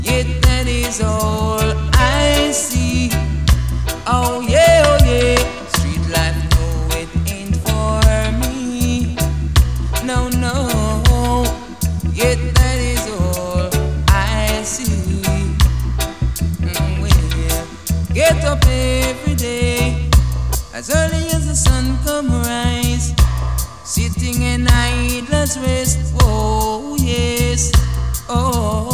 Yet that is all I see. Oh yeah, street life, no, it ain't for me. No, no, yet that is all I see. Well, get up every day as early as the sun come rise, sitting in idleness rest. Oh yes, oh.